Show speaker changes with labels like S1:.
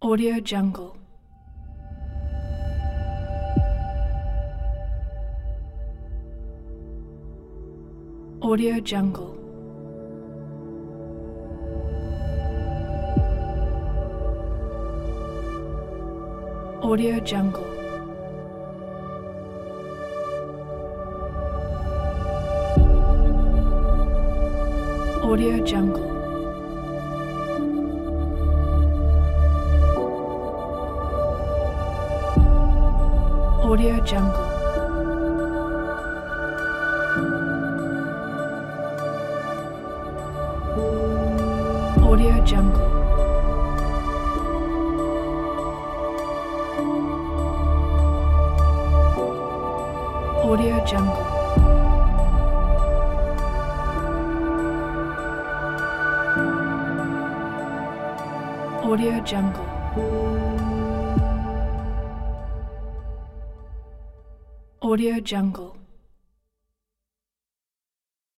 S1: Audio Jungle. Audio Jungle. Audio Jungle. Audio Jungle. Audio Jungle. Audio Jungle. Audio Jungle. Audio Jungle. Audio Jungle.